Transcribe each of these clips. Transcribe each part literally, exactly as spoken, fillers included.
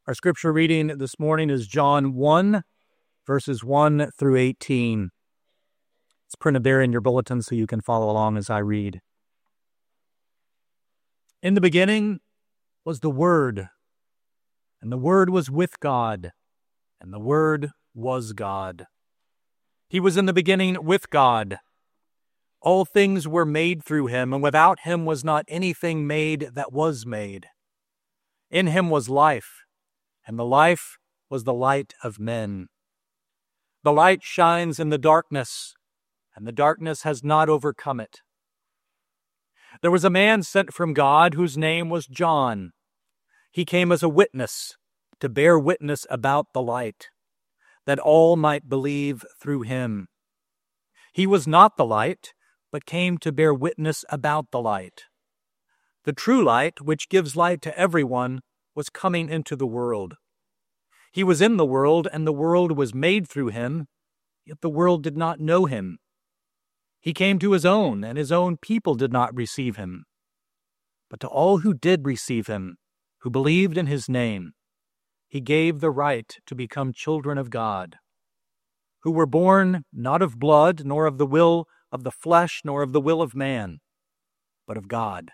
Our scripture reading this morning is John one, verses one through eighteen. It's printed there in your bulletin so you can follow along as I read. In the beginning was the Word, and the Word was with God, and the Word was God. He was in the beginning with God. All things were made through him, and without him was not anything made that was made. In him was life, and the life was the light of men. The light shines in the darkness, and the darkness has not overcome it. There was a man sent from God whose name was John. He came as a witness to bear witness about the light, that all might believe through him. He was not the light, but came to bear witness about the light. The true light, which gives light to everyone, was coming into the world. He was in the world, and the world was made through him, yet the world did not know him. He came to his own, and his own people did not receive him. But to all who did receive him, who believed in his name, he gave the right to become children of God, who were born not of blood, nor of the will of the flesh, nor of the will of man, but of God.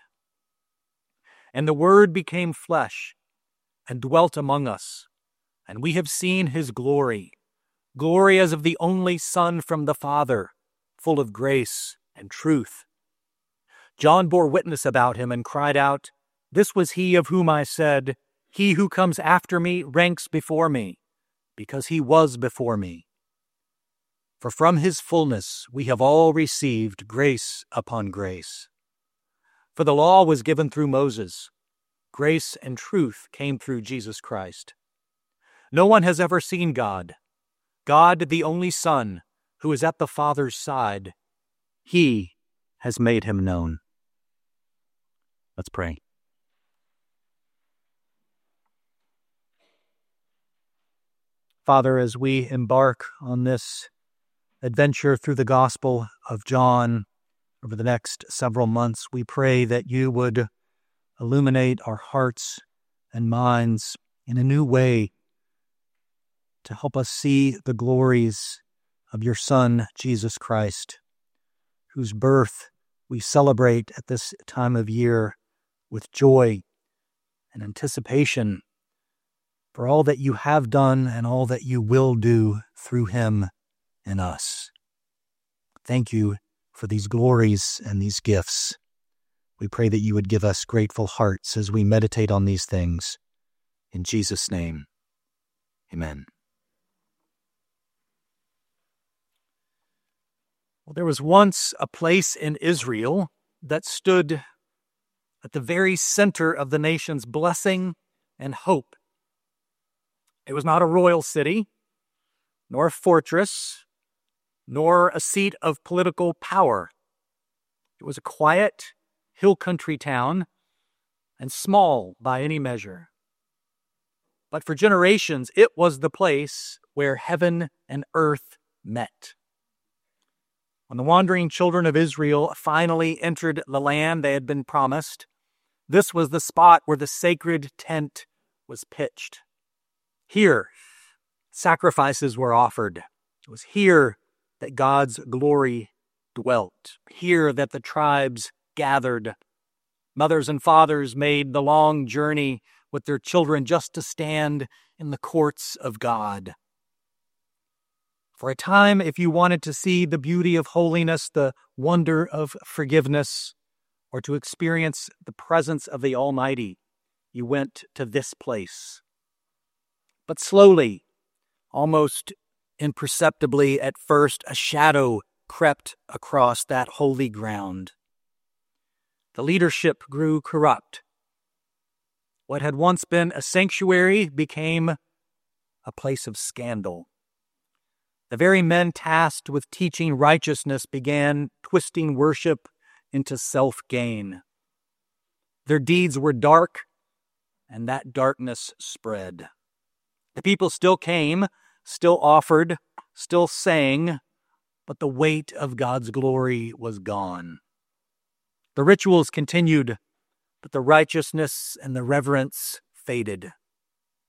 And the Word became flesh and dwelt among us, and we have seen his glory, glory as of the only Son from the Father, full of grace and truth. John bore witness about him and cried out, "This was he of whom I said, 'He who comes after me ranks before me, because he was before me.' For from his fullness we have all received grace upon grace. For the law was given through Moses. Grace and truth came through Jesus Christ. No one has ever seen God. God, the only Son, who is at the Father's side, he has made him known." Let's pray. Father, as we embark on this adventure through the Gospel of John over the next several months, we pray that you would illuminate our hearts and minds in a new way to help us see the glories of your Son, Jesus Christ, whose birth we celebrate at this time of year with joy and anticipation for all that you have done and all that you will do through him in us. Thank you for these glories and these gifts. We pray that you would give us grateful hearts as we meditate on these things. In Jesus' name, amen. Well, there was once a place in Israel that stood at the very center of the nation's blessing and hope. It was not a royal city, nor a fortress, nor a seat of political power. It was a quiet hill country town and small by any measure. But for generations, it was the place where heaven and earth met. When the wandering children of Israel finally entered the land they had been promised, this was the spot where the sacred tent was pitched. Here, sacrifices were offered. It was here that God's glory dwelt. Here that the tribes gathered. Mothers and fathers made the long journey with their children just to stand in the courts of God. For a time, if you wanted to see the beauty of holiness, the wonder of forgiveness, or to experience the presence of the Almighty, you went to this place. But slowly, almost imperceptibly at first, a shadow crept across that holy ground. The leadership grew corrupt. What had once been a sanctuary became a place of scandal. The very men tasked with teaching righteousness began twisting worship into self-gain. Their deeds were dark, and that darkness spread. The people still came, still offered, still sang, but the weight of God's glory was gone. The rituals continued, but the righteousness and the reverence faded.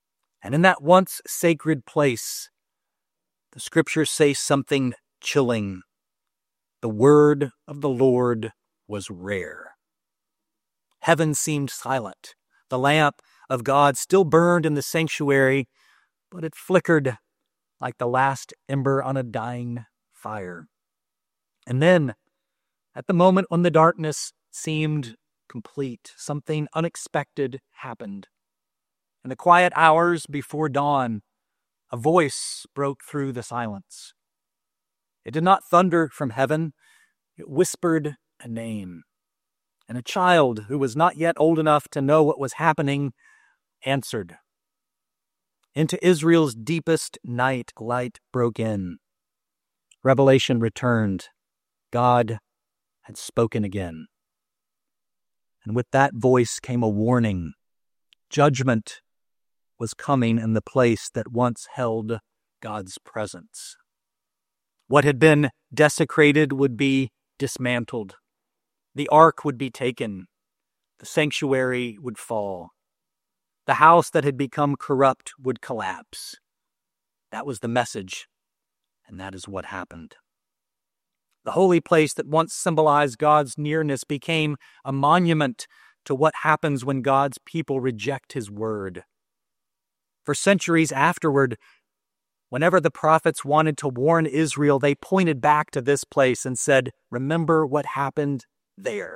And in that once sacred place, the scriptures say something chilling. The word of the Lord was rare. Heaven seemed silent. The lamp of God still burned in the sanctuary, but it flickered like the last ember on a dying fire. And then, at the moment when the darkness seemed complete, something unexpected happened. In the quiet hours before dawn, a voice broke through the silence. It did not thunder from heaven. It whispered a name. And a child who was not yet old enough to know what was happening answered. Into Israel's deepest night, light broke in. Revelation returned. God had spoken again. And with that voice came a warning. Judgment was coming in the place that once held God's presence. What had been desecrated would be dismantled. The ark would be taken. The sanctuary would fall. The house that had become corrupt would collapse. That was the message, and that is what happened. The holy place that once symbolized God's nearness became a monument to what happens when God's people reject his word. For centuries afterward, whenever the prophets wanted to warn Israel, they pointed back to this place and said, "Remember what happened there.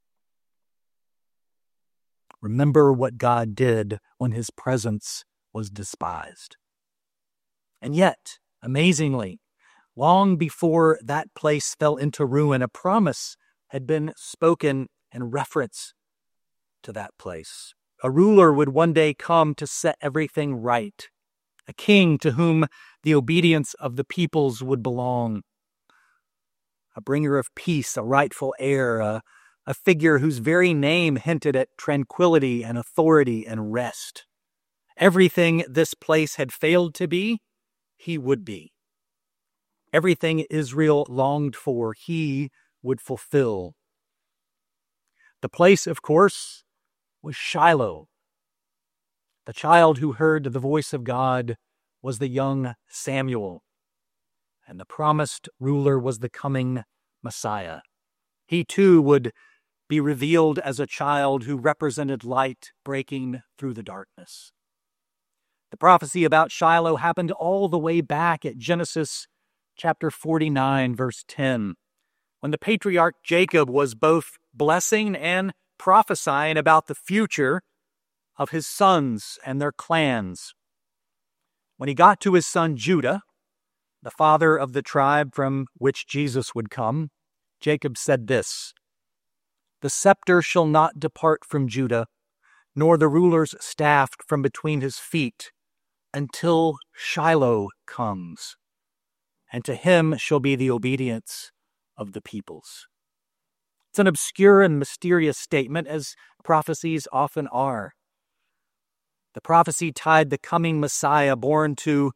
Remember what God did when his presence was despised." And yet, amazingly, long before that place fell into ruin, a promise had been spoken in reference to that place. A ruler would one day come to set everything right, a king to whom the obedience of the peoples would belong, a bringer of peace, a rightful heir, a, a figure whose very name hinted at tranquility and authority and rest. Everything this place had failed to be, he would be. Everything Israel longed for, he would fulfill. The place, of course, was Shiloh. The child who heard the voice of God was the young Samuel, and the promised ruler was the coming Messiah. He too would be revealed as a child who represented light breaking through the darkness. The prophecy about Shiloh happened all the way back at Genesis chapter forty-nine, verse ten, when the patriarch Jacob was both blessing and prophesying about the future of his sons and their clans. When he got to his son Judah, the father of the tribe from which Jesus would come, Jacob said this, "The scepter shall not depart from Judah, nor the ruler's staff from between his feet, until Shiloh comes, and to him shall be the obedience of the peoples." It's an obscure and mysterious statement, as prophecies often are. The prophecy tied the coming Messiah born to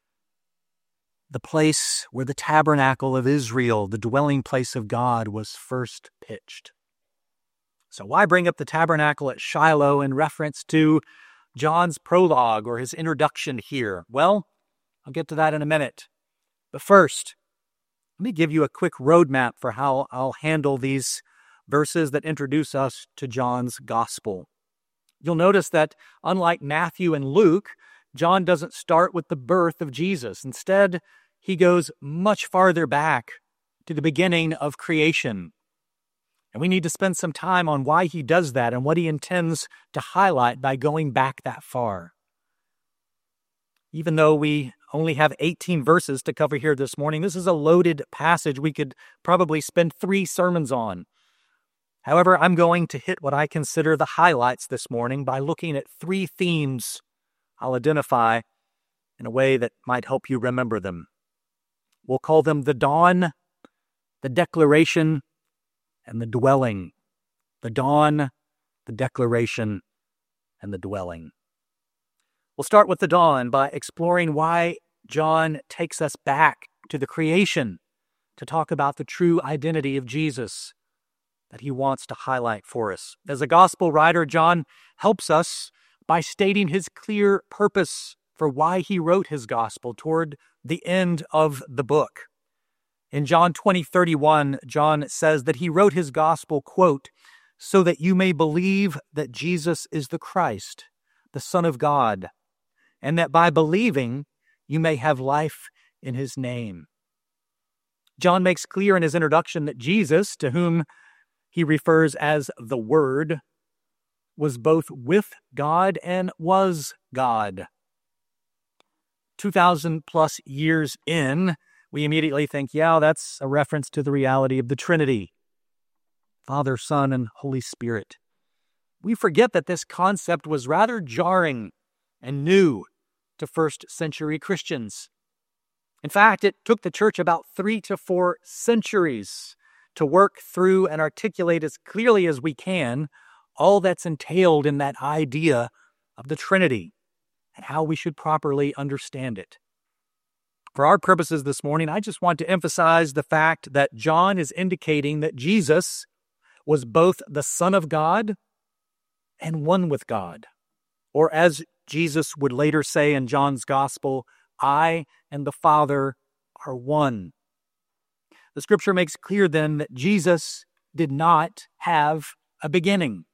the place where the tabernacle of Israel, the dwelling place of God, was first pitched. So why bring up the tabernacle at Shiloh in reference to John's prologue or his introduction here? Well, I'll get to that in a minute. But first, let me give you a quick roadmap for how I'll handle these verses that introduce us to John's gospel. You'll notice that, unlike Matthew and Luke, John doesn't start with the birth of Jesus. Instead, he goes much farther back to the beginning of creation. And we need to spend some time on why he does that and what he intends to highlight by going back that far. Even though we only have eighteen verses to cover here this morning, this is a loaded passage we could probably spend three sermons on. However, I'm going to hit what I consider the highlights this morning by looking at three themes I'll identify in a way that might help you remember them. We'll call them the dawn, the declaration, and the dwelling. The dawn, the declaration, and the dwelling. We'll start with the dawn by exploring why John takes us back to the creation to talk about the true identity of Jesus that he wants to highlight for us. As a gospel writer, John helps us by stating his clear purpose for why he wrote his gospel toward the end of the book. In John twenty thirty-one, John says that he wrote his gospel, quote, so that you may believe that Jesus is the Christ, the Son of God, and that by believing you may have life in his name. John makes clear in his introduction that Jesus, to whom he refers as the Word, was both with God and was God. two thousand plus years in, we immediately think, yeah, that's a reference to the reality of the Trinity, Father, Son, and Holy Spirit. We forget that this concept was rather jarring and new to first century Christians. In fact, it took the church about three to four centuries to work through and articulate as clearly as we can all that's entailed in that idea of the Trinity and how we should properly understand it. For our purposes this morning, I just want to emphasize the fact that John is indicating that Jesus was both the Son of God and one with God. Or as Jesus would later say in John's Gospel, I and the Father are one. The scripture makes clear then that Jesus did not have a beginning.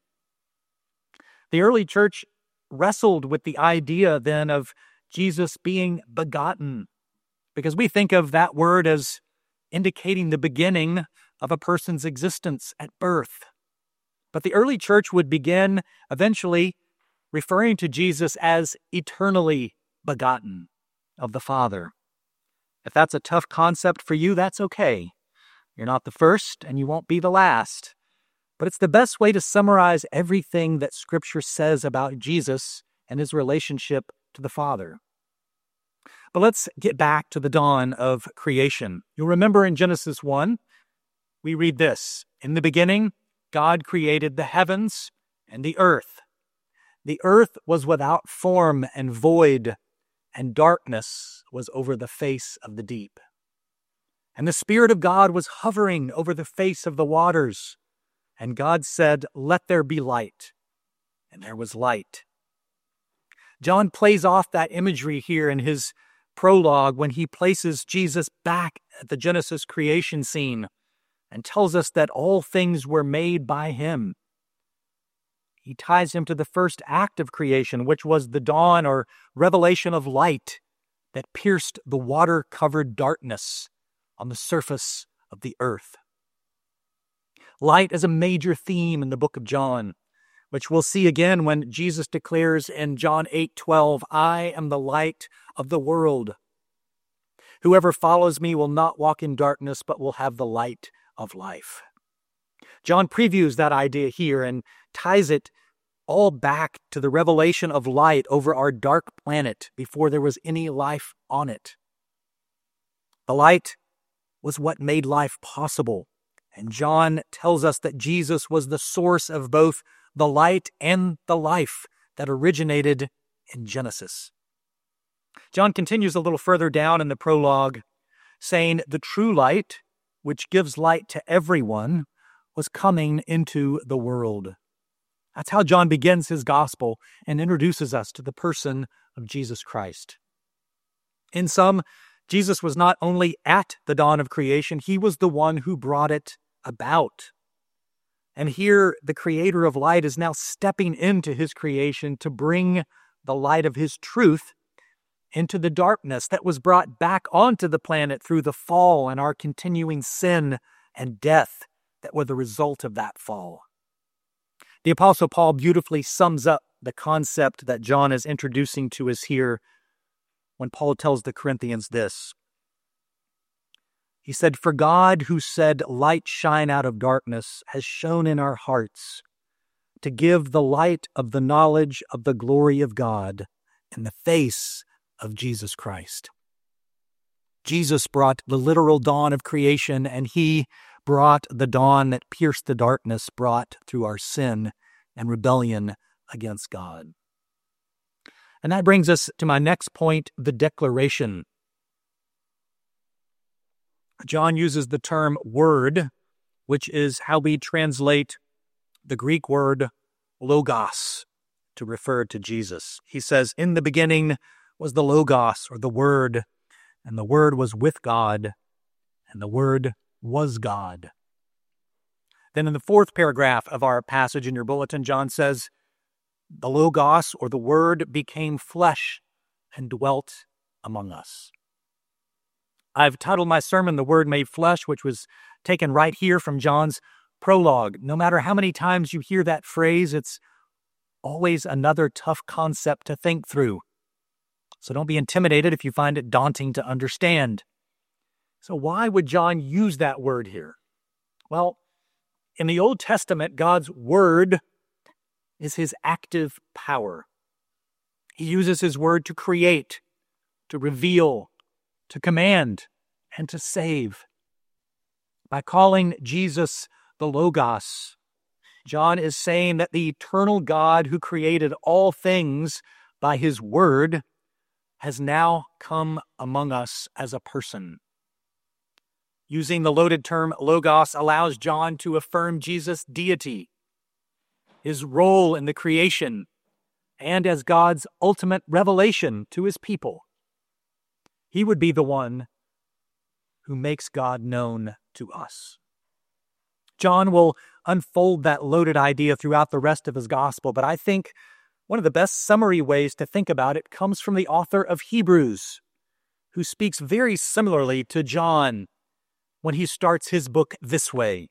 The early church wrestled with the idea then of Jesus being begotten, because we think of that word as indicating the beginning of a person's existence at birth. But the early church would begin eventually referring to Jesus as eternally begotten of the Father. If that's a tough concept for you, that's okay. You're not the first, and you won't be the last. But it's the best way to summarize everything that Scripture says about Jesus and his relationship to the Father. But let's get back to the dawn of creation. You'll remember in Genesis one, we read this, in the beginning, God created the heavens and the earth. The earth was without form and void, and darkness was over the face of the deep. And the Spirit of God was hovering over the face of the waters. And God said, let there be light. And there was light. John plays off that imagery here in his prologue when he places Jesus back at the Genesis creation scene and tells us that all things were made by him. He ties him to the first act of creation, which was the dawn or revelation of light that pierced the water-covered darkness on the surface of the earth. Light is a major theme in the book of John, which we'll see again when Jesus declares in John eight twelve, I am the light of the world. Whoever follows me will not walk in darkness, but will have the light of life. John previews that idea here and ties it all back to the revelation of light over our dark planet before there was any life on it. The light was what made life possible, and John tells us that Jesus was the source of both the light and the life that originated in Genesis. John continues a little further down in the prologue, saying, the true light, which gives light to everyone, was coming into the world. That's how John begins his gospel and introduces us to the person of Jesus Christ. In sum, Jesus was not only at the dawn of creation, he was the one who brought it about. And here, the creator of light is now stepping into his creation to bring the light of his truth into the darkness that was brought back onto the planet through the fall and our continuing sin and death that were the result of that fall. The Apostle Paul beautifully sums up the concept that John is introducing to us here when Paul tells the Corinthians this. He said, for God, who said, light shine out of darkness, has shone in our hearts to give the light of the knowledge of the glory of God in the face of Jesus Christ. Jesus brought the literal dawn of creation, and he brought the dawn that pierced the darkness brought through our sin and rebellion against God. And that brings us to my next point, the declaration. John uses the term word, which is how we translate the Greek word logos to refer to Jesus. He says, in the beginning was the Logos, or the Word, and the Word was with God, and the Word was God. Then in the fourth paragraph of our passage in your bulletin, John says, the Logos, or the Word, became flesh and dwelt among us. I've titled my sermon, The Word Made Flesh, which was taken right here from John's prologue. No matter how many times you hear that phrase, it's always another tough concept to think through. So don't be intimidated if you find it daunting to understand. So why would John use that word here? Well, in the Old Testament, God's word is his active power. He uses his word to create, to reveal, to command, and to save. By calling Jesus the Logos, John is saying that the eternal God who created all things by his word has now come among us as a person. Using the loaded term Logos allows John to affirm Jesus' deity, his role in the creation, and as God's ultimate revelation to his people. He would be the one who makes God known to us. John will unfold that loaded idea throughout the rest of his gospel, but I think one of the best summary ways to think about it comes from the author of Hebrews, who speaks very similarly to John when he starts his book this way.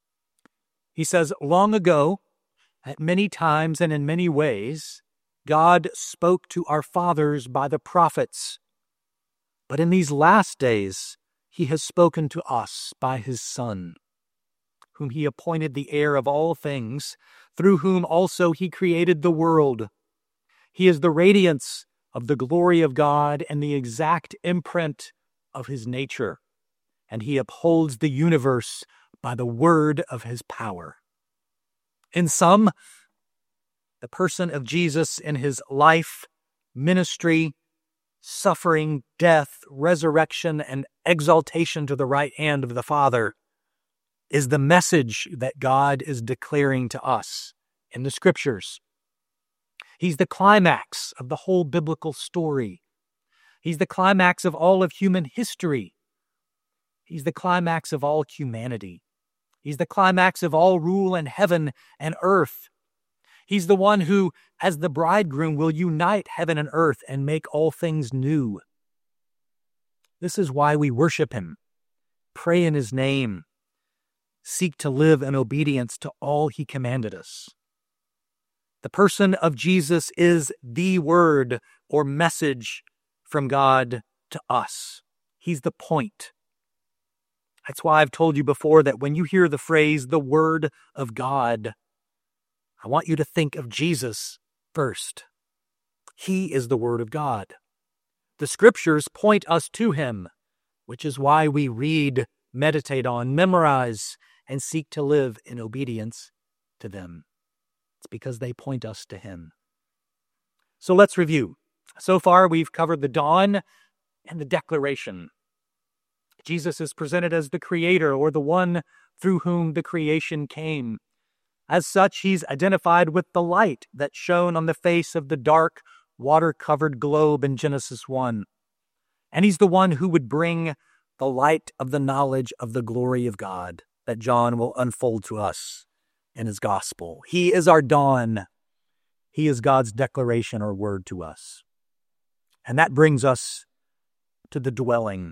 He says, long ago, at many times and in many ways, God spoke to our fathers by the prophets. But in these last days, he has spoken to us by his Son, whom he appointed the heir of all things, through whom also he created the world. He is the radiance of the glory of God and the exact imprint of his nature, and he upholds the universe by the word of his power. In sum, the person of Jesus in his life, ministry, suffering, death, resurrection, and exaltation to the right hand of the Father is the message that God is declaring to us in the Scriptures. He's the climax of the whole biblical story. He's the climax of all of human history. He's the climax of all humanity. He's the climax of all rule in heaven and earth. He's the one who, as the bridegroom, will unite heaven and earth and make all things new. This is why we worship him, pray in his name, seek to live in obedience to all he commanded us. The person of Jesus is the word or message from God to us. He's the point. That's why I've told you before that when you hear the phrase, the word of God, I want you to think of Jesus first. He is the word of God. The scriptures point us to him, which is why we read, meditate on, memorize, and seek to live in obedience to them. It's because they point us to him. So let's review. So far, we've covered the dawn and the declaration. Jesus is presented as the creator, or the one through whom the creation came. As such, he's identified with the light that shone on the face of the dark, water-covered globe in Genesis one. And he's the one who would bring the light of the knowledge of the glory of God that John will unfold to us in his gospel. He is our dawn. He is God's declaration or word to us. And that brings us to the dwelling.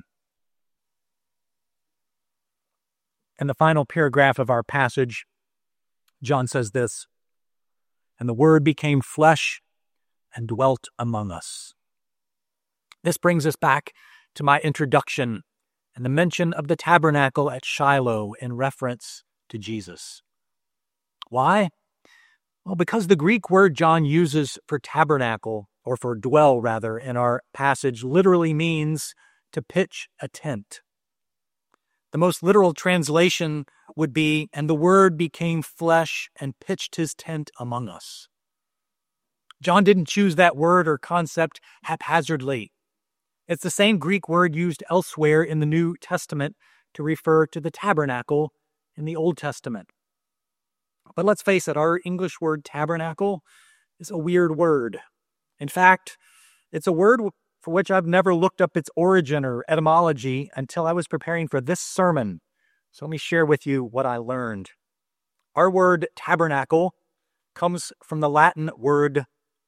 In the final paragraph of our passage, John says this, "And the Word became flesh and dwelt among us." This brings us back to my introduction and the mention of the tabernacle at Shiloh in reference to Jesus. Why? Well, because the Greek word John uses for tabernacle, or for dwell rather, in our passage literally means to pitch a tent. The most literal translation would be, "And the Word became flesh and pitched his tent among us." John didn't choose that word or concept haphazardly. It's the same Greek word used elsewhere in the New Testament to refer to the tabernacle in the Old Testament. But let's face it, our English word tabernacle is a weird word. In fact, it's a word for which I've never looked up its origin or etymology until I was preparing for this sermon. So let me share with you what I learned. Our word tabernacle comes from the Latin word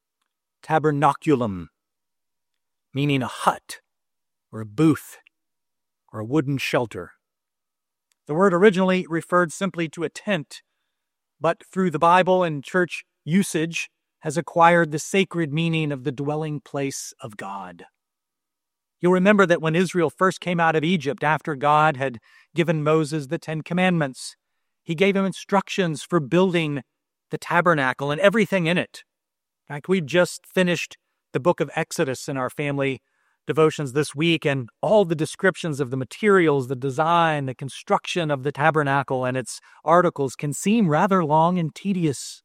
tabernaculum, meaning a hut or a booth or a wooden shelter. The word originally referred simply to a tent, but through the Bible and church usage has acquired the sacred meaning of the dwelling place of God. You'll remember that when Israel first came out of Egypt after God had given Moses the Ten Commandments, he gave him instructions for building the tabernacle and everything in it. In fact, we've just finished the book of Exodus in our family devotions this week, and all the descriptions of the materials, the design, the construction of the tabernacle and its articles can seem rather long and tedious.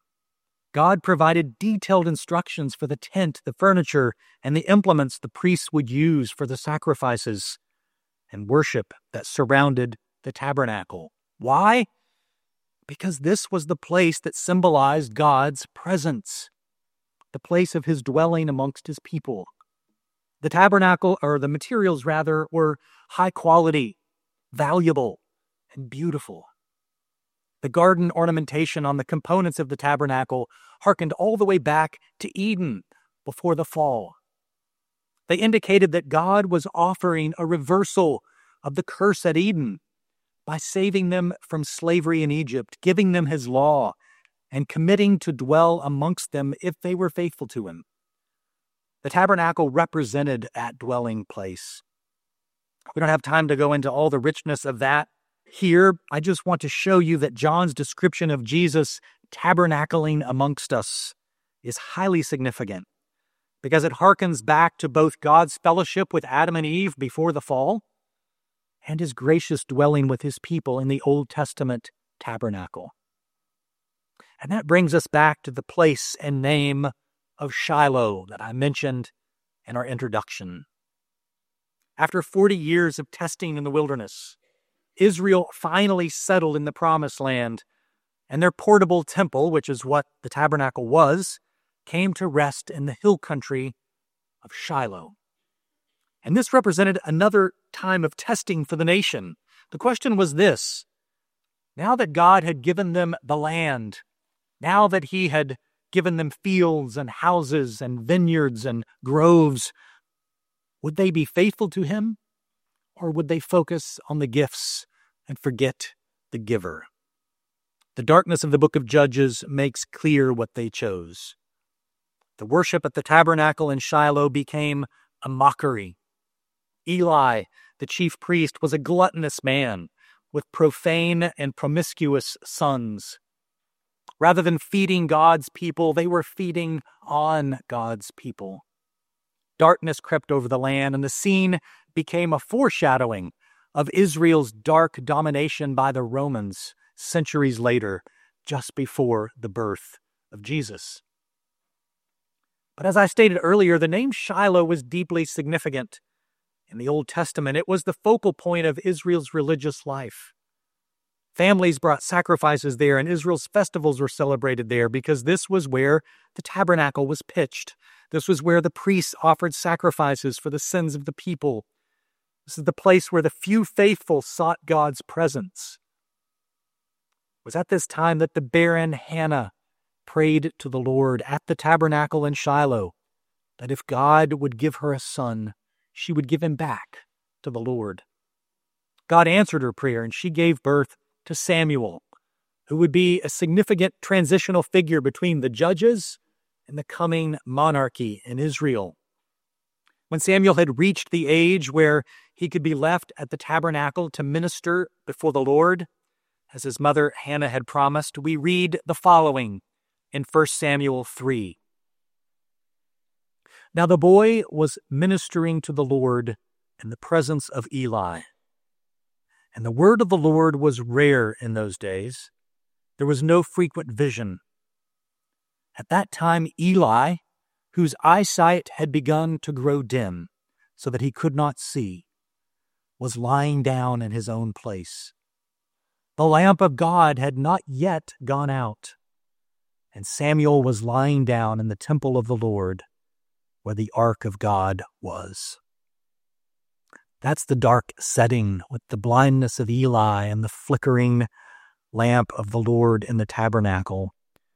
God provided detailed instructions for the tent, the furniture, and the implements the priests would use for the sacrifices and worship that surrounded the tabernacle. Why? Because this was the place that symbolized God's presence, the place of his dwelling amongst his people. The tabernacle, or the materials rather, were high quality, valuable, and beautiful. The garden ornamentation on the components of the tabernacle harkened all the way back to Eden before the fall. They indicated that God was offering a reversal of the curse at Eden by saving them from slavery in Egypt, giving them his law, and committing to dwell amongst them if they were faithful to him. The tabernacle represented that dwelling place. We don't have time to go into all the richness of that here. I just want to show you that John's description of Jesus tabernacling amongst us is highly significant because it harkens back to both God's fellowship with Adam and Eve before the fall and his gracious dwelling with his people in the Old Testament tabernacle. And that brings us back to the place and name of Shiloh that I mentioned in our introduction. After forty years of testing in the wilderness, Israel finally settled in the Promised Land, and their portable temple, which is what the tabernacle was, came to rest in the hill country of Shiloh. And this represented another time of testing for the nation. The question was this: now that God had given them the land, now that he had given them fields and houses and vineyards and groves, would they be faithful to him, or would they focus on the gifts and forget the giver? The darkness of the book of Judges makes clear what they chose. The worship at the tabernacle in Shiloh became a mockery. Eli, the chief priest, was a gluttonous man with profane and promiscuous sons. Rather than feeding God's people, they were feeding on God's people. Darkness crept over the land, and the scene became a foreshadowing of Israel's dark domination by the Romans centuries later, just before the birth of Jesus. But as I stated earlier, the name Shiloh was deeply significant. In the Old Testament, it was the focal point of Israel's religious life. Families brought sacrifices there, and Israel's festivals were celebrated there because this was where the tabernacle was pitched. This was where the priests offered sacrifices for the sins of the people. This is the place where the few faithful sought God's presence. It was at this time that the barren Hannah prayed to the Lord at the tabernacle in Shiloh that if God would give her a son, she would give him back to the Lord. God answered her prayer, and she gave birth to Samuel, who would be a significant transitional figure between the judges and the coming monarchy in Israel. When Samuel had reached the age where he could be left at the tabernacle to minister before the Lord, as his mother Hannah had promised, we read the following in First Samuel three. Now the boy was ministering to the Lord in the presence of Eli. And the word of the Lord was rare in those days. There was no frequent vision. At that time, Eli, whose eyesight had begun to grow dim so that he could not see, was lying down in his own place. The lamp of God had not yet gone out, and Samuel was lying down in the temple of the Lord, where the ark of God was. That's the dark setting with the blindness of Eli and the flickering lamp of the Lord in the tabernacle.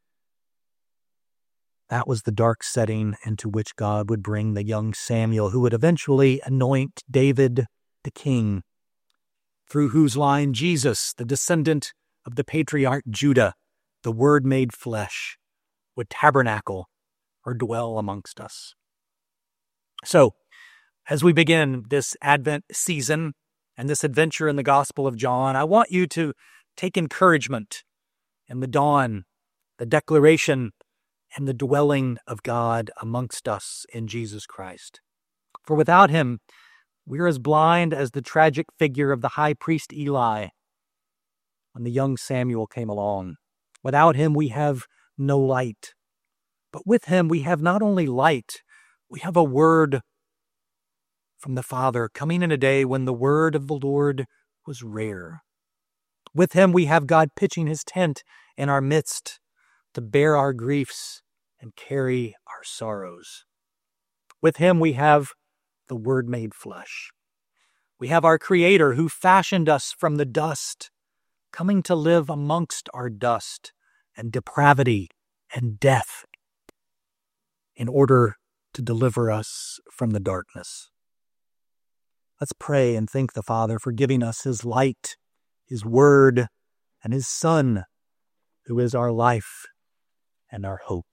That was the dark setting into which God would bring the young Samuel, who would eventually anoint David the king, through whose line Jesus, the descendant of the patriarch Judah, the Word made flesh, would tabernacle or dwell amongst us. So, as we begin this Advent season and this adventure in the Gospel of John, I want you to take encouragement in the dawn, the declaration, and the dwelling of God amongst us in Jesus Christ. For without him, we're as blind as the tragic figure of the high priest Eli when the young Samuel came along. Without him, we have no light. But with him, we have not only light, we have a word from the Father coming in a day when the word of the Lord was rare. With him, we have God pitching his tent in our midst to bear our griefs and carry our sorrows. With him, we have the Word made flesh. We have our Creator who fashioned us from the dust, coming to live amongst our dust and depravity and death in order to deliver us from the darkness. Let's pray and thank the Father for giving us his light, his word, and his Son, who is our life and our hope.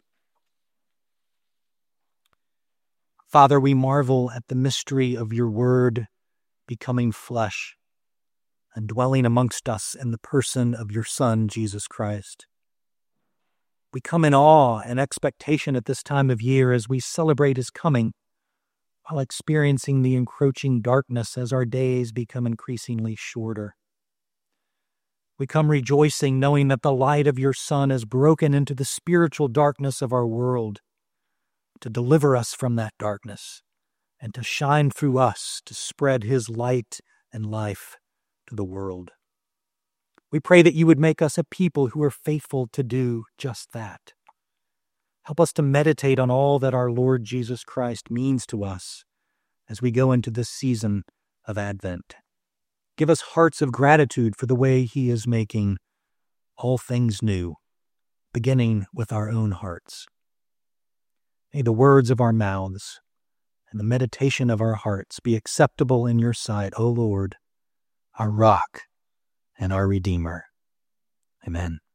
Father, we marvel at the mystery of your word becoming flesh and dwelling amongst us in the person of your Son, Jesus Christ. We come in awe and expectation at this time of year as we celebrate his coming, while experiencing the encroaching darkness as our days become increasingly shorter. We come rejoicing, knowing that the light of your Son has broken into the spiritual darkness of our world to deliver us from that darkness and to shine through us to spread his light and life to the world. We pray that you would make us a people who are faithful to do just that. Help us to meditate on all that our Lord Jesus Christ means to us as we go into this season of Advent. Give us hearts of gratitude for the way he is making all things new, beginning with our own hearts. May the words of our mouths and the meditation of our hearts be acceptable in your sight, O Lord, our rock and our Redeemer. Amen.